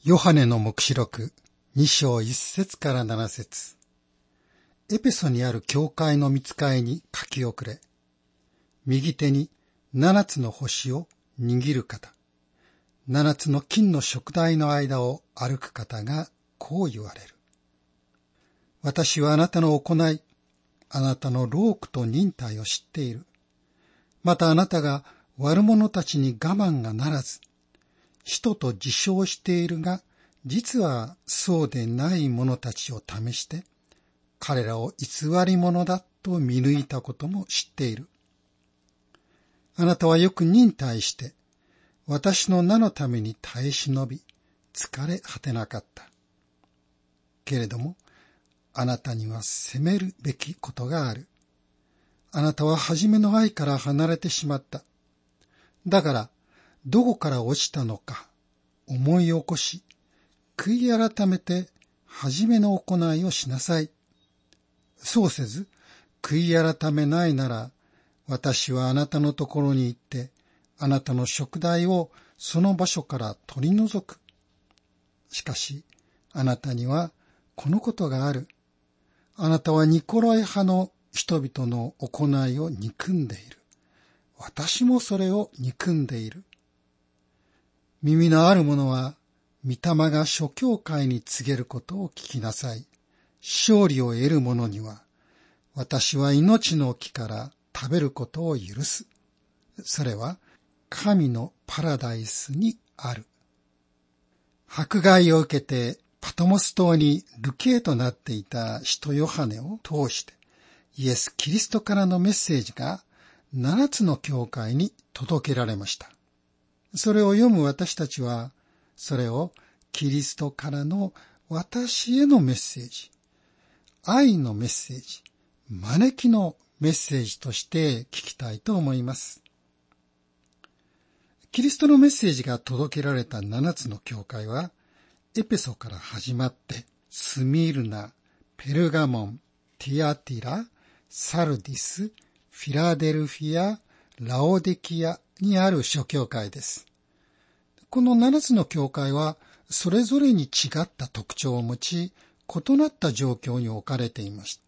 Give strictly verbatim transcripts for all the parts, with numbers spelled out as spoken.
ヨハネの黙示録に章いち節からなな節。エペソにある教会の御使いに書き遅れ、右手に七つの星を握る方、七つの金の燭台の間を歩く方がこう言われる。私はあなたの行い、あなたの労苦と忍耐を知っている。またあなたが悪者たちに我慢がならず、使徒と自称しているが、実はそうでない者たちを試して、彼らを偽り者だと見抜いたことも知っている。あなたはよく忍耐して、私の名のために耐え忍び、疲れ果てなかった。けれども、あなたには責めるべきことがある。あなたは初めの愛から離れてしまった。だから、どこから落ちたのか思い起こし、悔い改めて初めの行いをしなさい。そうせず、悔い改めないなら、私はあなたのところに行って、あなたの燭台をその場所から取り除く。しかし、あなたにはこのことがある。あなたはニコライ派の人々の行いを憎んでいる。私もそれを憎んでいる。耳のある者は、御霊が諸教会に告げることを聞きなさい。勝利を得る者には、私は命の木から食べることを許す。それは、神のパラダイスにある。迫害を受けて、パトモス島に流刑となっていた使徒ヨハネを通して、イエス・キリストからのメッセージが、七つの教会に届けられました。それを読む私たちは、それをキリストからの私へのメッセージ、愛のメッセージ、招きのメッセージとして聞きたいと思います。キリストのメッセージが届けられた七つの教会は、エペソから始まって、スミルナ、ペルガモン、ティアティラ、サルディス、フィラデルフィア、ラオデキアにある諸教会です。この七つの教会は、それぞれに違った特徴を持ち、異なった状況に置かれていました。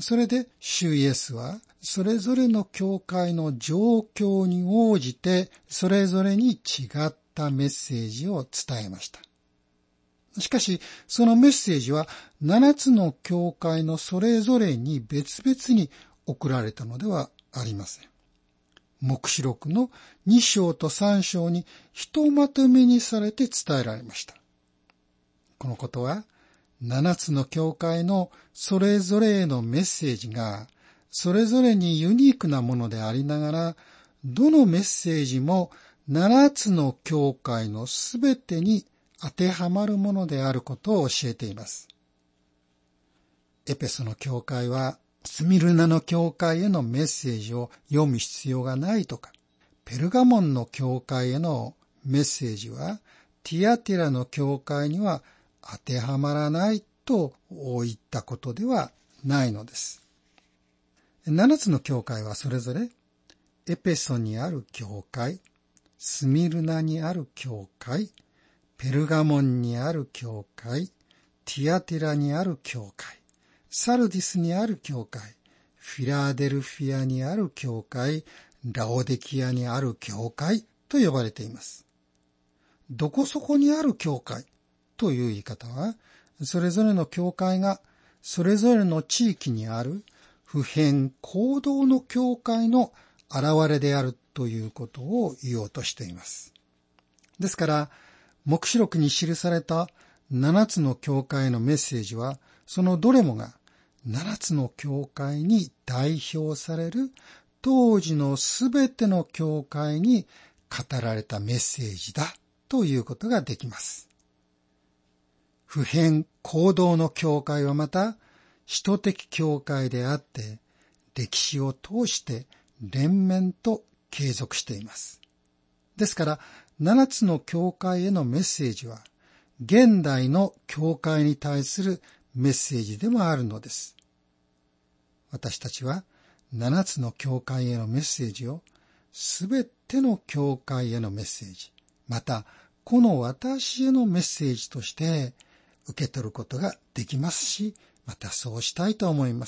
それで、主イエスは、それぞれの教会の状況に応じて、それぞれに違ったメッセージを伝えました。しかし、そのメッセージは、七つの教会のそれぞれに別々に送られたのではありません。黙示録のに章とさん章にひとまとめにされて伝えられました。このことは、七つの教会のそれぞれへのメッセージが、それぞれにユニークなものでありながら、どのメッセージも七つの教会のすべてに当てはまるものであることを教えています。エペソの教会は、スミルナの教会へのメッセージを読む必要がないとか、ペルガモンの教会へのメッセージは、ティアティラの教会には当てはまらないといったことではないのです。七つの教会はそれぞれ、エペソにある教会、スミルナにある教会、ペルガモンにある教会、ティアティラにある教会、サルディスにある教会、フィラデルフィアにある教会、ラオデキアにある教会と呼ばれています。どこそこにある教会という言い方は、それぞれの教会がそれぞれの地域にある普遍行動の教会の現れであるということを言おうとしています。ですから、黙示録に記された七つの教会のメッセージは、そのどれもが七つの教会に代表される当時のすべての教会に語られたメッセージだということができます。普遍行動の教会はまた、使徒的教会であって、歴史を通して連綿と継続しています。ですから、七つの教会へのメッセージは、現代の教会に対するメッセージでもあるのです。私たちは、七つの教会へのメッセージを、すべての教会へのメッセージ、またこの私へのメッセージとして受け取ることができますし、またそうしたいと思います。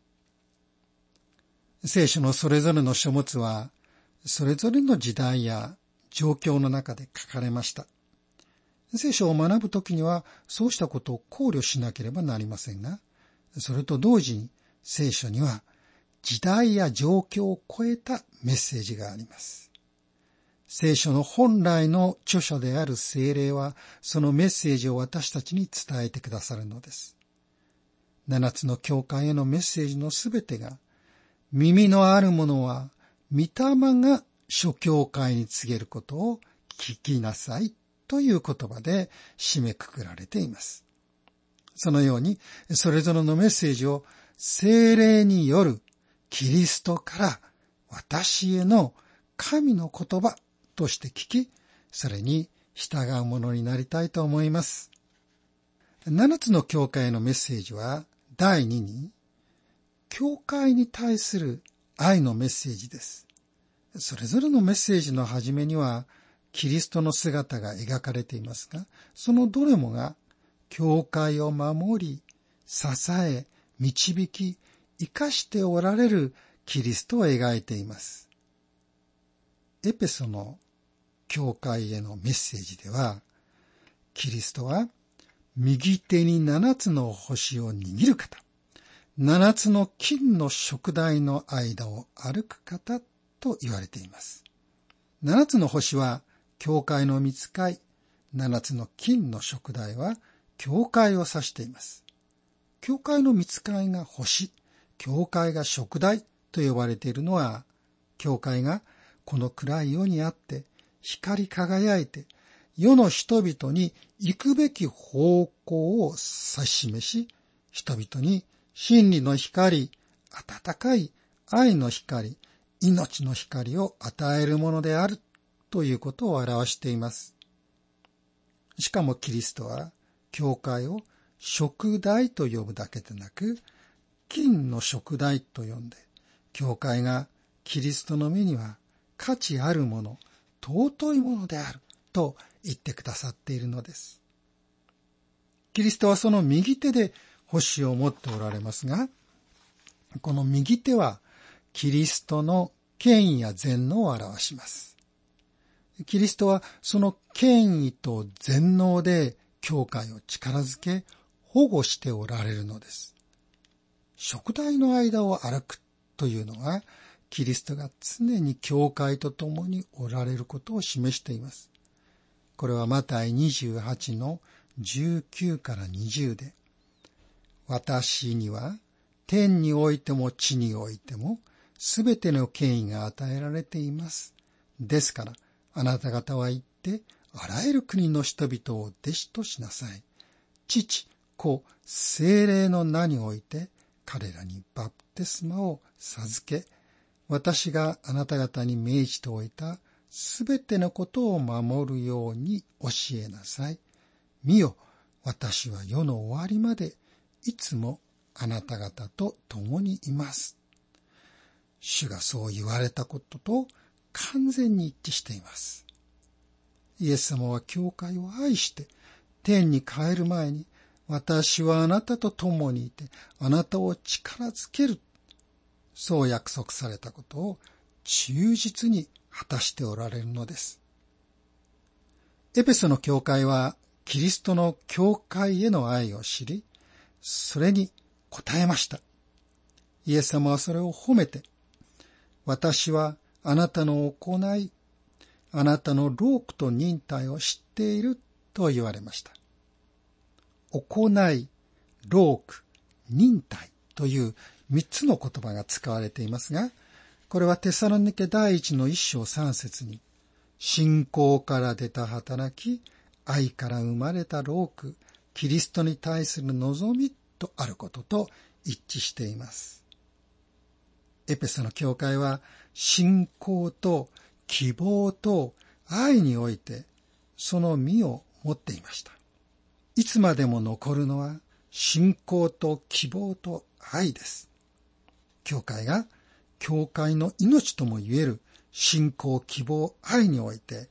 聖書のそれぞれの書物は、それぞれの時代や状況の中で書かれました。聖書を学ぶときには、そうしたことを考慮しなければなりませんが、それと同時に聖書には時代や状況を超えたメッセージがあります。聖書の本来の著者である聖霊は、そのメッセージを私たちに伝えてくださるのです。七つの教会へのメッセージのすべてが、耳のある者は、御霊が諸教会に告げることを聞きなさいという言葉で締めくくられています。そのように、それぞれのメッセージを聖霊によるキリストから私への神の言葉として聞き、それに従うものになりたいと思います。七つの教会へのメッセージは、第二に、教会に対する愛のメッセージです。それぞれのメッセージの初めには、キリストの姿が描かれていますが、そのどれもが、教会を守り、支え、導き、生かしておられるキリストを描いています。エペソの教会へのメッセージでは、キリストは右手に七つの星を握る方、七つの金の燭台の間を歩く方と言われています。七つの星は教会の御使い、七つの金の燭台は教会を指しています。教会の御使いが星、教会が燭台と呼ばれているのは、教会がこの暗い世にあって光り輝いて世の人々に行くべき方向を指し示し、人々に真理の光、温かい愛の光、命の光を与えるものであるということを表しています。しかもキリストは教会を燭台と呼ぶだけでなく、金の燭台と呼んで、教会がキリストの目には価値あるもの、尊いものであると言ってくださっているのです。キリストはその右手で星を持っておられますが、この右手はキリストの権威や全能を表します。キリストはその権威と全能で教会を力づけ、保護しておられるのです。燭台の間を歩くというのは、キリストが常に教会と共におられることを示しています。これはマタイにじゅうはちのじゅうきゅうからにじゅうで、私には天においても地においてもすべての権威が与えられています。ですからあなた方は行ってあらゆる国の人々を弟子としなさい。父、子、聖霊の名において彼らにバプテスマを授け、私があなた方に命じておいたすべてのことを守るように教えなさい。見よ、私は世の終わりまでいつもあなた方と共にいます。主がそう言われたことと完全に一致しています。イエス様は教会を愛して天に帰る前に、私はあなたと共にいてあなたを力づける、そう約束されたことを忠実に果たしておられるのです。エペソの教会はキリストの教会への愛を知り、それに応えました。イエス様はそれを褒めて、私はあなたの行い、あなたの労苦と忍耐を知っていると言われました。行い、労苦、忍耐という三つの言葉が使われていますが、これはテサロニケ第一の一章三節に、信仰から出た働き、愛から生まれた労苦、キリストに対する望みとあることと一致しています。エペソの教会は信仰と希望と愛においてその実を持っていました。いつまでも残るのは信仰と希望と愛です。教会が教会の命とも言える信仰、希望、愛において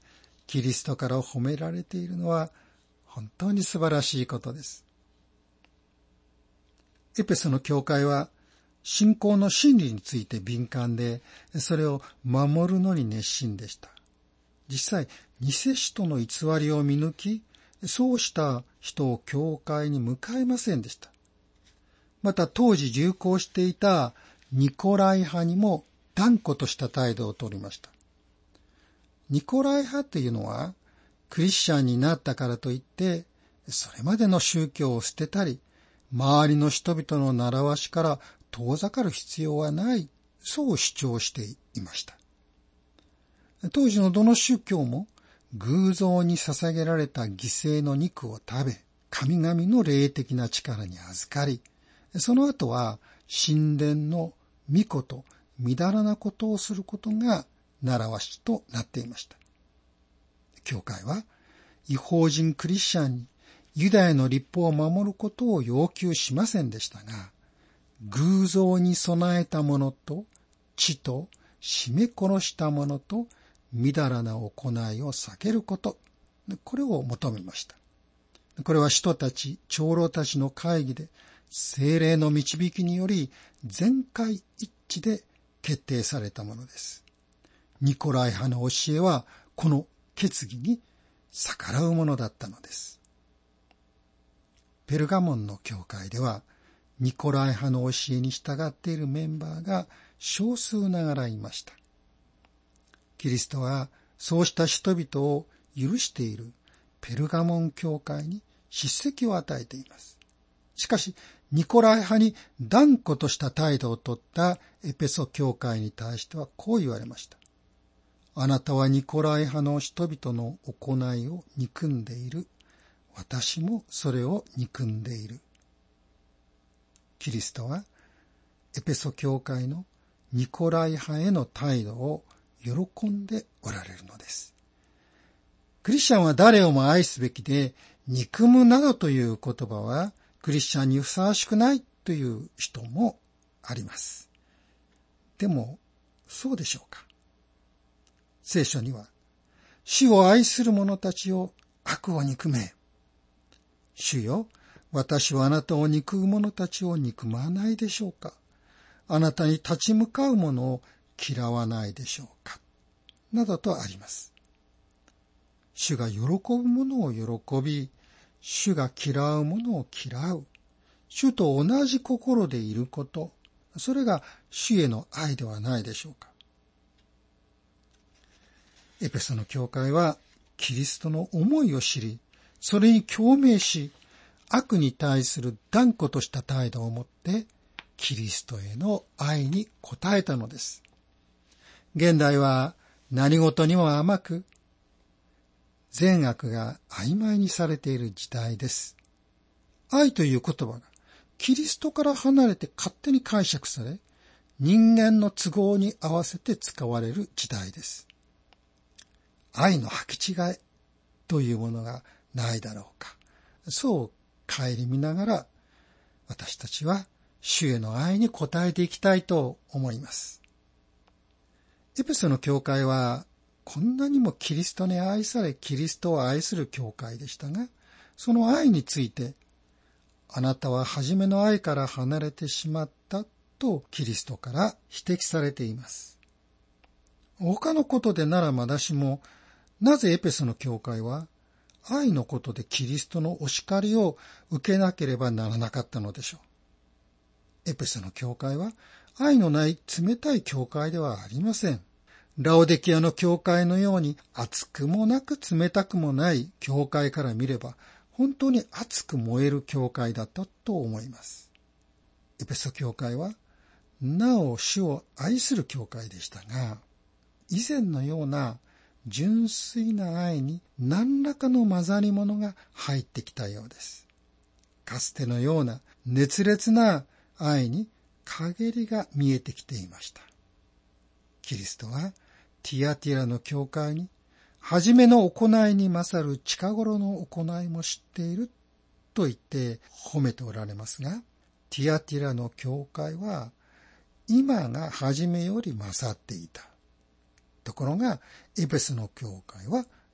キリストから褒められているのは本当に素晴らしいことです。エペソの教会は信仰の真理について敏感で、それを守るのに熱心でした。実際、偽使徒の偽りを見抜き、そうした人を教会に迎えませんでした。また当時流行していたニコライ派にも断固とした態度を取りました。ニコライ派というのは、クリスチャンになったからといって、それまでの宗教を捨てたり、周りの人々の習わしから遠ざかる必要はない、そう主張していました。当時のどの宗教も偶像に捧げられた犠牲の肉を食べ、神々の霊的な力に預かり、その後は神殿の御子とみだらなことをすることが習わしとなっていました。教会は異邦人クリスチャンにユダヤの律法を守ることを要求しませんでしたが、偶像に備えたものと血と絞め殺したものとみだらな行いを避けること、これを求めました。これは使徒たち、長老たちの会議で聖霊の導きにより全会一致で決定されたものです。ニコライ派の教えはこの決議に逆らうものだったのです。ペルガモンの教会ではニコライ派の教えに従っているメンバーが少数ながらいました。キリストはそうした人々を許しているペルガモン教会に叱責を与えています。しかし、ニコライ派に断固とした態度を取ったエペソ教会に対してはこう言われました。あなたはニコライ派の人々の行いを憎んでいる。私もそれを憎んでいる。キリストはエペソ教会のニコライ派への態度を喜んでおられるのです。クリスチャンは誰をも愛すべきで、憎むなどという言葉はクリスチャンにふさわしくないという人もあります。でも、そうでしょうか。聖書には、主を愛する者たちを悪を憎め。主よ、私はあなたを憎む者たちを憎まないでしょうか。あなたに立ち向かう者を嫌わないでしょうか。などとあります。主が喜ぶ者を喜び、主が嫌う者を嫌う。主と同じ心でいること。それが主への愛ではないでしょうか。エペソの教会はキリストの思いを知り、それに共鳴し、悪に対する断固とした態度を持ってキリストへの愛に応えたのです。現代は何事にも甘く、善悪が曖昧にされている時代です。愛という言葉がキリストから離れて勝手に解釈され、人間の都合に合わせて使われる時代です。愛の履き違いというものがないだろうか。そう顧みながら、私たちは主への愛に応えていきたいと思います。エペソの教会はこんなにもキリストに愛され、キリストを愛する教会でしたが、その愛について、あなたは初めの愛から離れてしまったとキリストから指摘されています。他のことでならまだしも、なぜエペソの教会は愛のことでキリストのお叱りを受けなければならなかったのでしょう。エペソの教会は愛のない冷たい教会ではありません。ラオデキアの教会のように熱くもなく冷たくもない教会から見れば本当に熱く燃える教会だったと思います。エペソ教会はなお主を愛する教会でしたが、以前のような純粋な愛に何らかの混ざり物が入ってきたようです。かつてのような熱烈な愛に陰りが見えてきていました。キリストはティアティラの教会に初めの行いに勝る近頃の行いも知っていると言って褒めておられますが、ティアティラの教会は今が初めより勝っていた。ところがエペソの教会は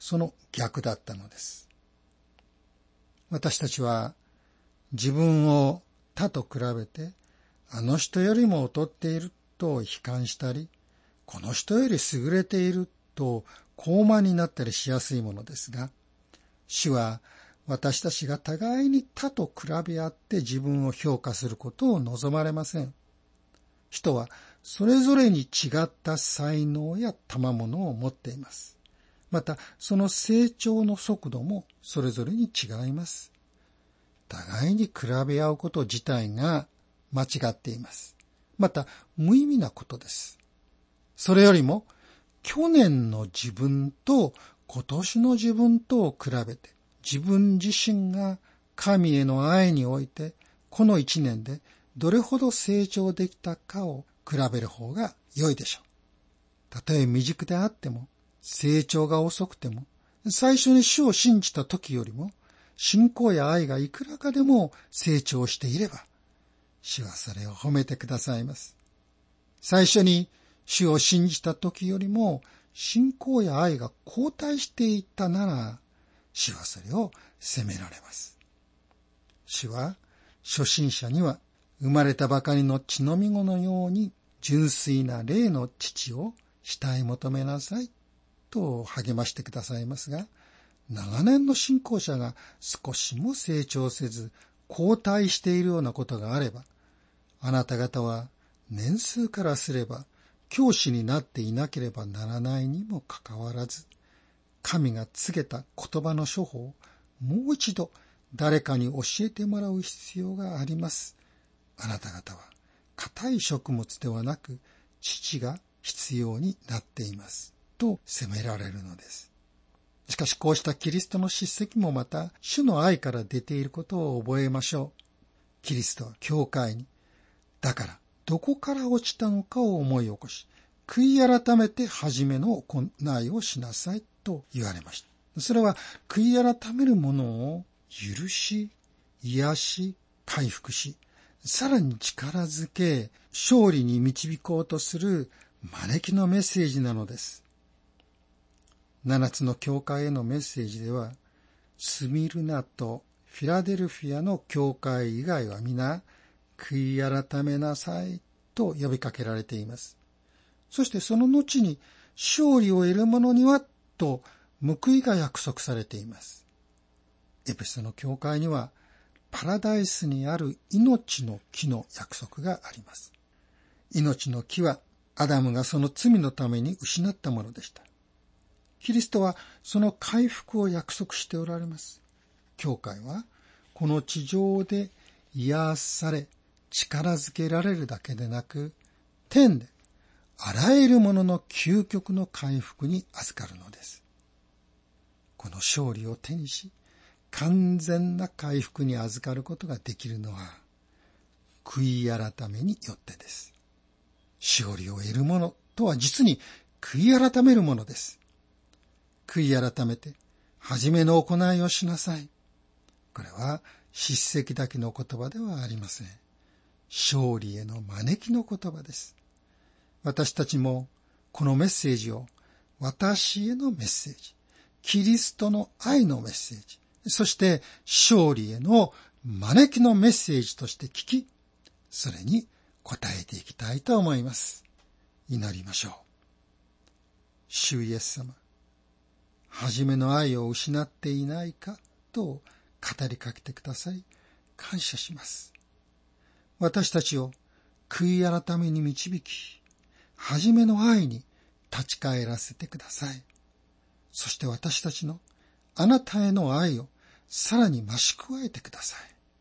その逆だったのです。私たちは自分を他と比べて、あの人よりも劣っていると悲観したり、この人より優れていると高慢になったりしやすいものですが、主は私たちが互いに他と比べ合って自分を評価することを望まれません。人はそれぞれに違った才能や賜物を持っています。また、その成長の速度もそれぞれに違います。互いに比べ合うこと自体が間違っています。また、無意味なことです。それよりも、去年の自分と今年の自分とを比べて、自分自身が神への愛において、この一年でどれほど成長できたかを比べる方が良いでしょう。たとえ未熟であっても、成長が遅くても、最初に主を信じた時よりも、信仰や愛がいくらかでも成長していれば、主はそれを褒めてくださいます。最初に主を信じた時よりも、信仰や愛が後退していったなら、主はそれを責められます。主は初心者には生まれたばかりの血のみ子のように純粋な霊の父を慕い求めなさいと励ましてくださいますが、長年の信仰者が少しも成長せず後退しているようなことがあれば、あなた方は年数からすれば教師になっていなければならないにもかかわらず、神が告げた言葉の処方をもう一度誰かに教えてもらう必要があります。あなた方は固い食物ではなく乳が必要になっています。と責められるのです。しかしこうしたキリストの叱責もまた主の愛から出ていることを覚えましょう。キリストは教会に、だからどこから落ちたのかを思い起こし、悔い改めて初めの行いをしなさいと言われました。それは悔い改めるものを許し、癒し、回復し、さらに力づけ、勝利に導こうとする招きのメッセージなのです。七つの教会へのメッセージでは、スミルナとフィラデルフィアの教会以外は皆、悔い改めなさいと呼びかけられています。そしてその後に、勝利を得る者にはと報いが約束されています。エペソの教会には、パラダイスにある命の木の約束があります。命の木はアダムがその罪のために失ったものでした。キリストはその回復を約束しておられます。教会はこの地上で癒され力づけられるだけでなく、天であらゆるものの究極の回復に預かるのです。この勝利を手にし、完全な回復に預かることができるのは、悔い改めによってです。勝利を得るものとは実に悔い改めるものです。悔い改めて、初めの行いをしなさい。これは叱責だけの言葉ではありません。勝利への招きの言葉です。私たちもこのメッセージを私へのメッセージ、キリストの愛のメッセージ、そして勝利への招きのメッセージとして聞き、それに応えていきたいと思います。祈りましょう。主イエス様、初めの愛を失っていないかと語りかけてくださり、感謝します。私たちを悔い改めに導き、初めの愛に立ち返らせてください。そして私たちのあなたへの愛をさらに増し加えてくださ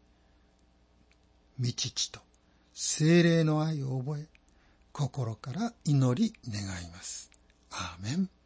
い。御父と聖霊の愛を覚え、心から祈り願います。アーメン。